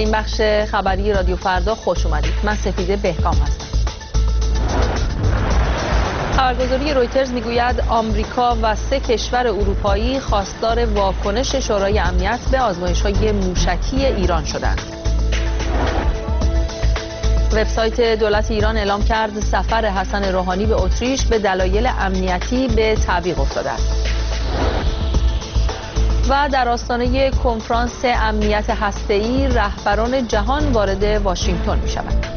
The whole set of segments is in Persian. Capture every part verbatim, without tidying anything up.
این بخش خبری رادیو فردا خوش اومدید. من سپیده بهکام هستم. خبرگزاری رویترز میگوید آمریکا و سه کشور اروپایی خواستار واکنش شورای امنیت به آزمایش‌های موشکی ایران شدند. وبسایت دولت ایران اعلام کرد سفر حسن روحانی به اتریش به دلایل امنیتی به تعویق افتاده است. و در آستانه کنفرانس امنیت هسته‌ای رهبران جهان وارد واشنگتن می‌شوند.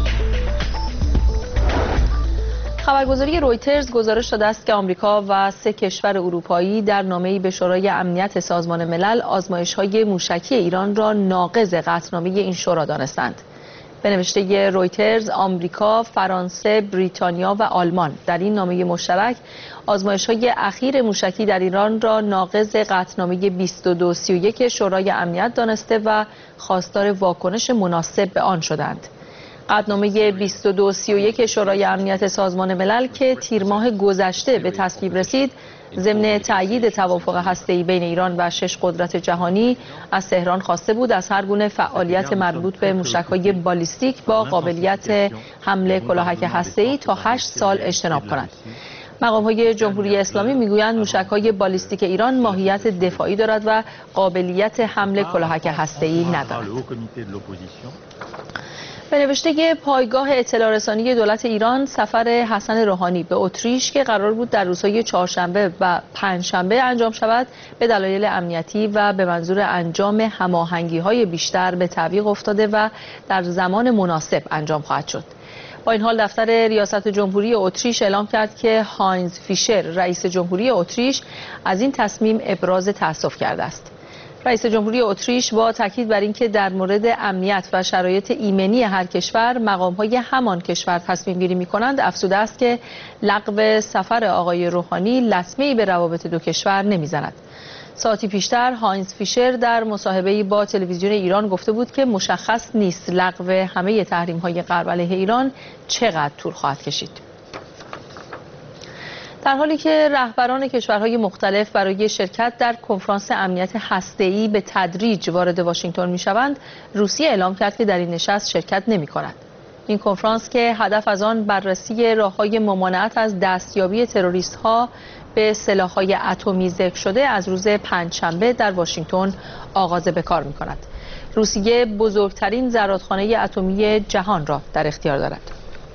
خبرگزاری رویترز گزارش داده است که آمریکا و سه کشور اروپایی در نامه‌ای به شورای امنیت سازمان ملل آزمایش‌های موشکی ایران را ناقض قطعنامه این شورا دانستند. به نوشته رویترز، آمریکا، فرانسه، بریتانیا و آلمان در این نامه مشترک آزمایش‌های اخیر موشکی در ایران را ناقض قطعنامه بیست و دو سی و یک شورای امنیت دانسته و خواستار واکنش مناسب به آن شدند. قطعنامه بیست و دو سی و یک شورای امنیت سازمان ملل که تیر ماه گذشته به تصویب رسید، ضمن تأیید توافق هسته‌ای بین ایران و شش قدرت جهانی از تهران خواسته بود از هر گونه فعالیت مربوط به موشک‌های بالیستیک با قابلیت حمله کلاهک هسته‌ای تا هشت سال اجتناب کند. مقام‌های جمهوری اسلامی میگویند موشک‌های بالیستیک ایران ماهیت دفاعی دارد و قابلیت حمله کلاهک هسته‌ای ندارد. به نوشته پایگاه اطلاع رسانی دولت ایران، سفر حسن روحانی به اتریش که قرار بود در روزهای چهارشنبه و پنجشنبه انجام شود، به دلایل امنیتی و به منظور انجام هماهنگی‌های بیشتر به تعویق افتاده و در زمان مناسب انجام خواهد شد. با این حال دفتر ریاست جمهوری اتریش اعلام کرد که هاینز فیشر، رئیس جمهوری اتریش، از این تصمیم ابراز تأسف کرده است. رئیس جمهوری اتریش با تاکید بر اینکه در مورد امنیت و شرایط ایمنی هر کشور مقام‌های همان کشور تصمیم گیری می‌کنند، افزوده است که لغو سفر آقای روحانی لطمه‌ای به روابط دو کشور نمی‌زند. ساعتی پیشتر هاینز فیشر در مصاحبه‌ای با تلویزیون ایران گفته بود که مشخص نیست لغو همه تحریم‌های غرب علیه ایران چقدر طول خواهد کشید. در حالی که رهبران کشورهای مختلف برای شرکت در کنفرانس امنیت هسته‌ای به تدریج وارد واشنگتن می‌شوند، روسیه اعلام کرد که در این نشست شرکت نمی‌کند. این کنفرانس که هدف از آن بررسی راه‌های ممانعت از دستیابی تروریست‌ها به سلاح‌های اتمی ذکر شده، از روز پنجشنبه در واشنگتن آغاز به کار می‌کند. روسیه بزرگترین زرادخانه اتمی جهان را در اختیار دارد.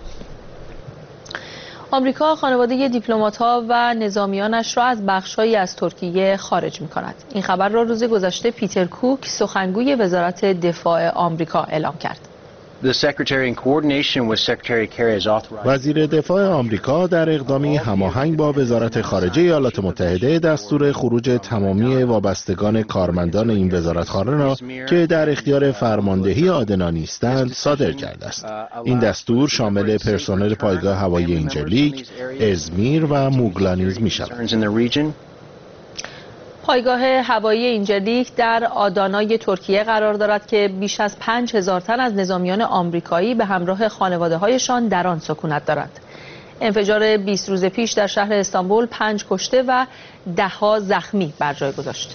آمریکا خانواده دیپلمات‌ها و نظامیانش را از بخش‌هایی از ترکیه خارج می‌کند. این خبر را روز گذشته پیتر کوک، سخنگوی وزارت دفاع آمریکا، اعلام کرد. وزیر دفاع آمریکا در اقدامی هماهنگ با وزارت خارجه ایالات متحده دستور خروج تمامی وابستگان کارمندان این وزارتخانه را که در اختیار فرماندهی آدنا نیستند صادر کرده است. این دستور شامل پرسنل پایگاه هوایی اینجرلیک، ازمیر و موگلانیز می شود. پایگاه هوایی اینجرلیک در آدانای ترکیه قرار دارد که بیش از پنج هزار تن از نظامیان آمریکایی به همراه خانواده‌هایشان در آن سکونت دارند. انفجار بیست روز پیش در شهر استانبول پنج کشته و ده‌ها زخمی بر جای گذاشت.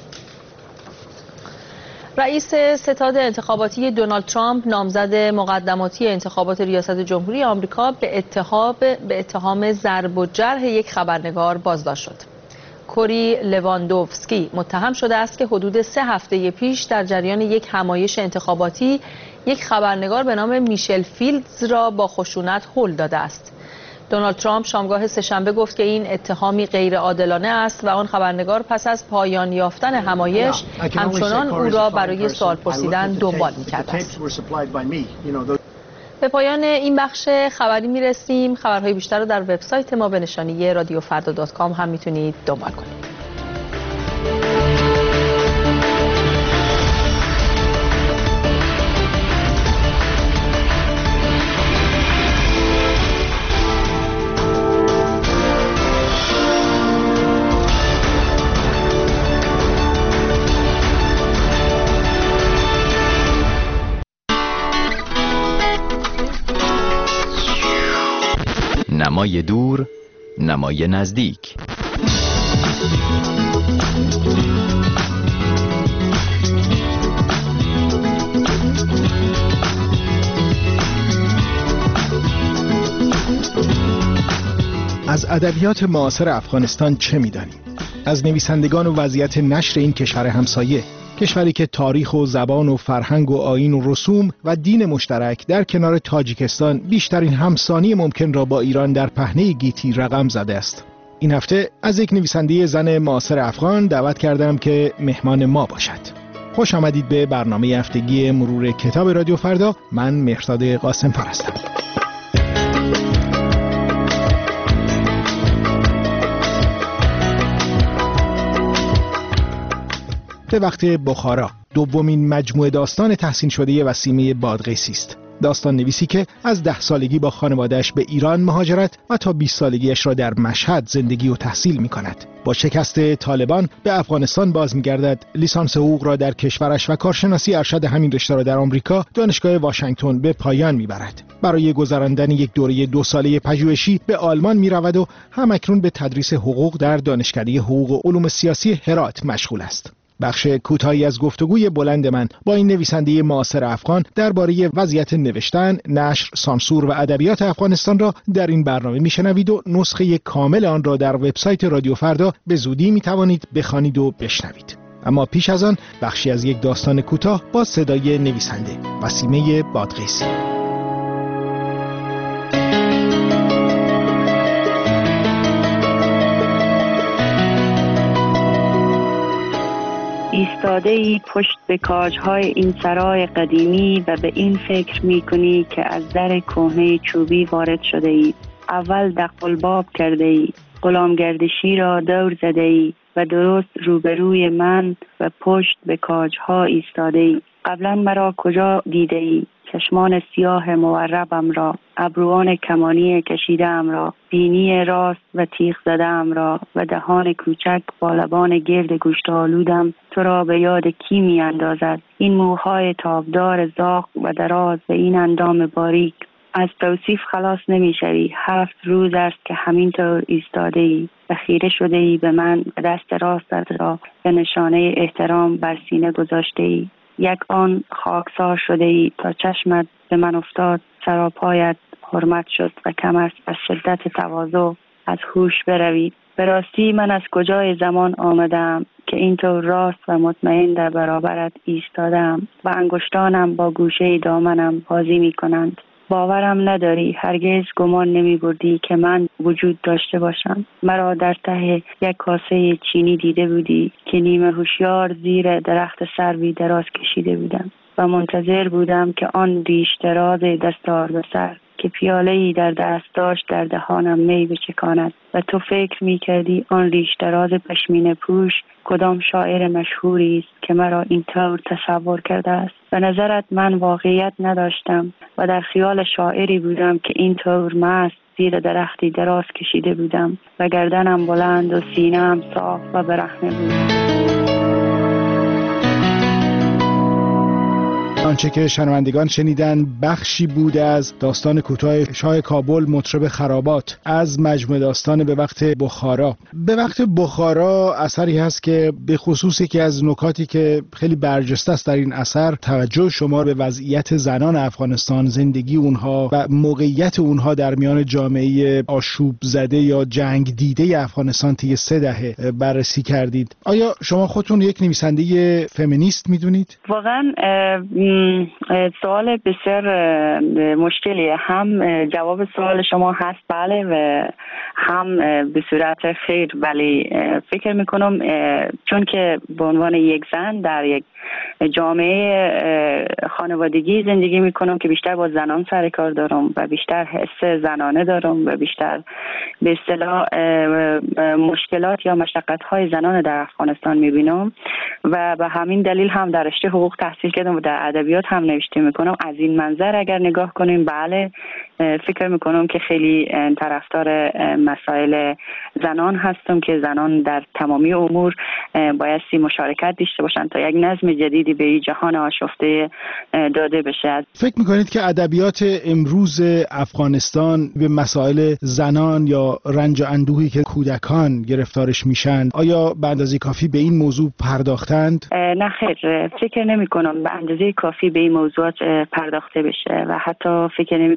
رئیس ستاد انتخاباتی دونالد ترامپ، نامزد مقدماتی انتخابات ریاست جمهوری آمریکا، به اتهام به اتهام ضرب و جرح یک خبرنگار بازداشت شد. کوری لواندوفسکی متهم شده است که حدود سه هفته پیش در جریان یک همایش انتخاباتی یک خبرنگار به نام میشل فیلدز را با خشونت هل داده است. دونالد ترامپ شامگاه سه‌شنبه گفت که این اتهامی غیر عادلانه است و آن خبرنگار پس از پایان یافتن همایش همچنان او را برای سوال پرسیدن دنبال می‌کرد است. به پایان این بخش خبری میرسیم. خبرهای بیشتر رو در وبسایت ما به نشانی رادیو فردا دات کام هم میتونید دنبال کنید. نمای دور، نمای نزدیک. از ادبیات معاصر افغانستان چه می‌دانیم؟ از نویسندگان و وضعیت نشر این کشور همسایه، کشوری که تاریخ و زبان و فرهنگ و آیین و رسوم و دین مشترک در کنار تاجیکستان بیشترین همسانی ممکن را با ایران در پهنه گیتی رقم زده است. این هفته از یک نویسنده زن معاصر افغان دعوت کردم که مهمان ما باشد. خوش آمدید به برنامه هفتگی مرور کتاب رادیو فردا. من مهرداد قاسم‌پور هستم. به وقت بخارا، دومین مجموعه داستان تحسین شده وسیمه بادغیسی است. داستان نویسی که از ده سالگی با خانواده‌اش به ایران مهاجرت و تا بیست سالگیش را در مشهد زندگی و تحصیل می کند. با شکست طالبان به افغانستان باز می گردد، لیسانس حقوق را در کشورش و کارشناسی ارشد همین رشته را در آمریکا دانشگاه واشنگتن به پایان می برد. برای گذراندن یک دوره دو ساله پژوهشی به آلمان می رود و همکنون به تدریس حقوق در دانشکده حقوق و علوم سیاسی هرات مشغول است. بخش کوتاهی از گفتگوی بلند من با این نویسنده معاصر افغان درباره وضعیت نوشتن، نشر، سانسور و ادبیات افغانستان را در این برنامه میشنوید و نسخه کامل آن را در وبسایت رادیو فردا به زودی میتوانید بخوانید و بشنوید. اما پیش از آن بخشی از یک داستان کوتاه با صدای نویسنده وسیمه بادغیسی. ایستاده ای پشت به کاجهای این سرای قدیمی و به این فکر می کنی که از در کهنه چوبی وارد شده ای. اول دقلباب کرده ای، غلامگردشی را دور زده ای و درست روبروی من و پشت به کاجها ایستاده ای. قبلا مرا کجا دیده ای؟ چشمان سیاه موربم را، ابروان کمانی کشیده‌ام را، بینی راست و تیغ زده‌ام را و دهان کوچک با لبان گرد گوشت آلودم تو را به یاد کی می اندازد؟ این موهای تابدار زاغ و دراز و این اندام باریک. از توصیف خلاص نمی شوی. هفت روز است که همینطور ایستاده ای و خیره شده ای به من و دست راستت را به نشانه احترام بر سینه گذاشته ای. یک آن خاکسار شده ای تا چشمت به من افتاد، سراپایت حرمت شد و کم است از شدت تواضع از هوش بروی. به راستی من از کجای زمان آمدم که اینطور راست و مطمئن در برابرت ایستادم و انگشتانم با گوشه دامنم بازی می کنند. باورم نداری، هرگز گمان نمی بردی که من وجود داشته باشم. مرا در ته یک کاسه چینی دیده بودی که نیمه هوشیار زیر درخت سروی دراز کشیده بودم و منتظر بودم که آن ریش دراز دستار به سر که پیاله‌ای در دست داشت در دهانم می بچکاند و تو فکر می کردی آن ریش دراز پشمینه پوش کدام شاعر مشهوری است که مرا اینطور تصور کرده است. به نظرت من واقعیت نداشتم و در خیال شاعری بودم که اینطور مست زیر درختی دراز کشیده بودم و گردنم بلند و سینه‌ام صاف و برهنه بود. آنچه که شنوندگان شنیدن بخشی بود از داستان کوتاه شاه کابل مطرب خرابات از مجموعه داستان به وقت بخارا. به وقت بخارا اثری هست که به خصوص یکی از نکاتی که خیلی برجسته است در این اثر توجه شما به وضعیت زنان افغانستان، زندگی اونها و موقعیت اونها در میان جامعه آشوب زده یا جنگ دیده افغانستان طی سه دهه بررسی کردید. آیا شما خودتون یک نویسنده فمینیست میدونید؟ واقعا سوال بسیار مشکلیه. هم جواب سوال شما هست بله و هم به صورت خیر، ولی فکر میکنم چون که به عنوان یک زن در یک جامعه خانوادگی زندگی میکنم که بیشتر با زنان سر کار دارم و بیشتر حس زنانه دارم و بیشتر به اصطلاح مشکلات یا مشقت‌های زنان در افغانستان میبینم و به همین دلیل هم در رشته حقوق تحصیل کردم و در ادبیات هم نوشته میکنم. از این منظر اگر نگاه کنیم بله فکر میکنم که خیلی طرفدار مسائل زنان هستم که زنان در تمامی امور بایستی مشارکت داشته باشند تا یک نظم جدیدی به جهان آشفته داده بشه. فکر میکنید که ادبیات امروز افغانستان به مسائل زنان یا رنج و اندوهی که کودکان گرفتارش میشن آیا به اندازه کافی به این موضوع پرداختند؟ نه خیر، فکر نمی کنم به اندازه کافی به این موضوعات پرداخته بشه و حتی فکر نمی کنم که به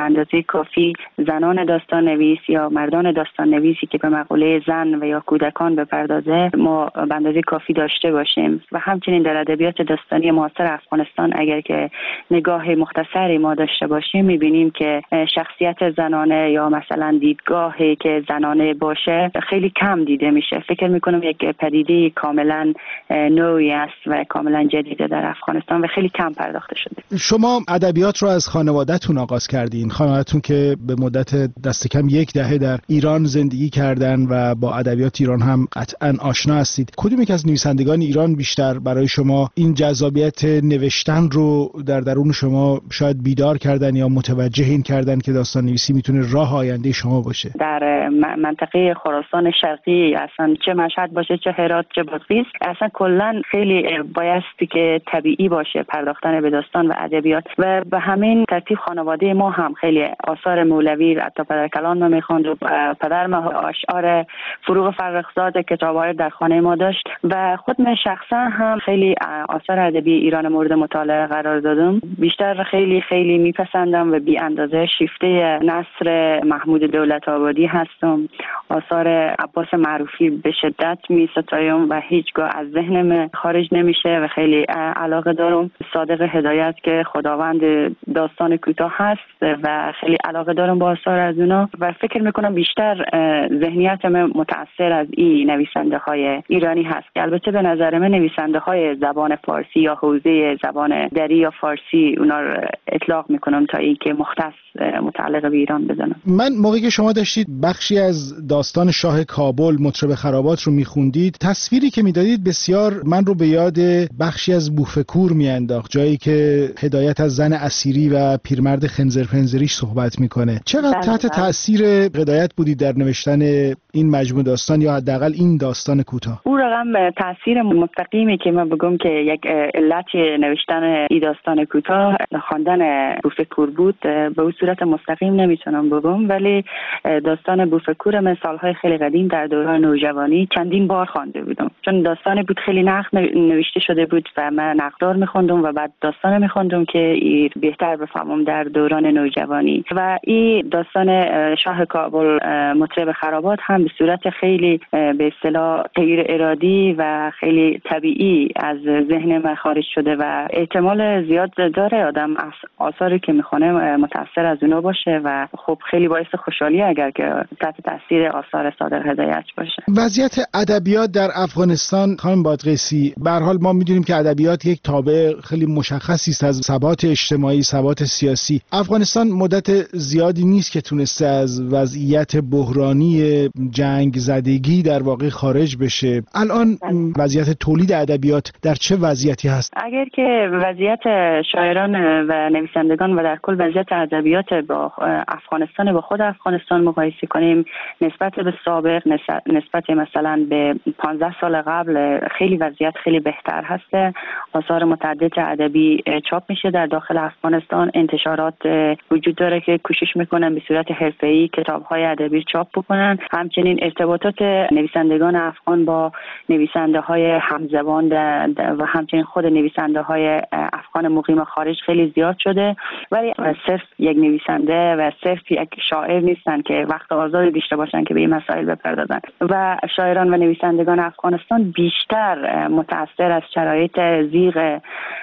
اندازه کافی زنان داستان نویس یا مردان داستان نویسی که به مقوله زن و یا کودکان بپردازه ما به اندازه کافی داشته باشیم. و همچنین در ادبیات داستانی معاصر افغانستان اگر که نگاه مختصری ما داشته باشیم می‌بینیم که شخصیت زنانه یا مثلا دیدگاهی که زنانه باشه خیلی کم دیده میشه. فکر میکنم یک پدیده کاملا نوعی است و کاملا جدیده در افغانستان و خیلی کم پرداخته شده. شما ادبیات رو از خانواده‌تون آغاز کردین، خانواده‌تون که به مدت دست کم یک دهه در ایران زندگی کردن و با ادبیات ایران هم قطعاً آشنا هستید. کدوم یک از نویسندگان ایران بیشتر برای شما این جذابیت نوشتن رو در درون شما شاید بیدار کردن یا متوجه این کردن که داستان نویسی میتونه راه آینده شما باشه؟ در منطقه خراسان شرقی اصلا چه مشهد باشه چه هرات چه بادغیس اصلا کلا خیلی بایستی که طبیعی باشه پرداختن به داستان و ادبیات و به همین ترتیب خانواده ما هم خیلی آثار مولوی و حتی پدر کلان ما میخوند و پدر ما اشعار فروغ فرخزاد کتاب‌های در خانه ما داشت و خود من شخصا هم خیلی آثار ادبی ایران مورد مطالعه قرار دادم. بیشتر خیلی خیلی میپسندم و بی اندازه شیفته نصر محمود دولت آبادی هستم. آثار عباس معروفی به شدت می ستایم و هیچگاه از ذهنم خارج نمیشه و خیلی علاقه دارم. صادق هدایت که خداوند داستان کوتاه هست و خیلی علاقه دارم با آثار از اونا و فکر میکنم بیشتر ذهنیتم متأثر از این نویسنده های ایرانی هست که البته به نظر من نویسنده های زبان فارسی یا حوزه زبان دری یا فارسی اونا رو اطلاق میکنم تا اینکه مختص متعلق به ایران بزنم. من موقعی که شما داشتید بخشی از داستان شاه کابل مطرب خرابات رو میخوندید تصویری که میدادید بسیار من رو به یاد بخشی از بوفکور میانداخت، جایی که هدایت از زن اسیری و پیرمرد خنزر خنزریش صحبت میکنه. چقدر تحت تاثیر هدایت بودید در نوشتن این مجموعه داستان یا حداقل این داستان کوتاه؟ اون رقم تاثیر مستقیمی که من بگم که یک علت نوشتن این داستان کوتاه خواندن بوفکور بود به اون صورت مستقیم نمیتونم بگم، ولی داستان بوفکور من سالهای خیلی قدیم در دوران نوجوانی چندین بار خوانده بودم، چون داستانی بود خیلی نقد نوشته شده بود و من نقدار میخوندم و بعد داستان میخوندم که بهتر بفهمم در دوران نوجوانی. و این داستان شاه کابل مطرب خرابات هم به صورت خیلی به اصطلاح غیر ارادی و خیلی طبیعی از ذهن من خارج شده و احتمال زیاد داره آدم آثاری که میخونه متأثر از اونو باشه و خب خیلی باعث خوشحالی اگر که تحت تاثیر آثار صادق هدایت باشه. وضعیت ادبیات در افغانستان خانم بادغیسی، به هر حال ما میدونیم که ادبیات یک تابع خیلی مشخصی است از ثبات اجتماعی، ثبات سیاسی. افغانستان مدت زیادی نیست که تونسته از وضعیت بحرانی جنگ زدگی در واقع خارج بشه. الان وضعیت تولید ادبیات در چه وضعیتی هست؟ اگر که وضعیت شاعران و نویسندگان و در کل وضعیت ادبیات با افغانستان با خود افغانستان مقایسه کنیم نسبت به سابق، نسبت مثلا به پانزده سال قبل خیلی وضعیت خیلی بهتر هست. آثار متعدد ادبی چاپ میشه در داخل افغانستان، انتشارات وجود داره که کوشش میکنن به صورت حرفه‌ای کتاب‌های ادبی چاپ بکنن. همچنین ارتباطات نویسندگان افغان با نویسنده‌های همزبان و همچنین خود نویسنده‌های افغان مقیم خارج خیلی زیاد شده، ولی صرف یک نویسنده و صرف یک شاعر نیستن که وقت آزادی داشته باشن که به این مسائل بپردازن و شاعران و نویسندگان افغانستان بیشتر متأثر از شرایط ضیق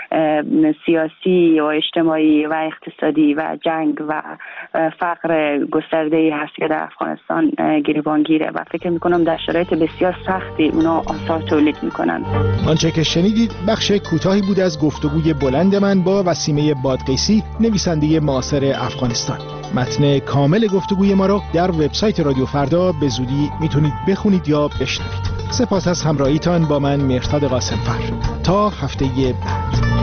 سیاسی و اجتماعی و اقتصادی و جنگ و فقر گسترده‌ای هست که در افغانستان گریبانگیره و فکر میکنم در شرایط بسیار سختی اونا آثار تولید میکنن. آنچه که شنیدید بخش کوتاهی بود از گفتگوی بلند من با وسیمه بادغیسی، نویسنده معاصر افغانستان. متن کامل گفتگوی ما را در وبسایت رادیو فردا به زودی میتونید بخونید یا بشنوید. سپاس از همراهیتان با من مهرداد قاسمفر. تا هفته بعد.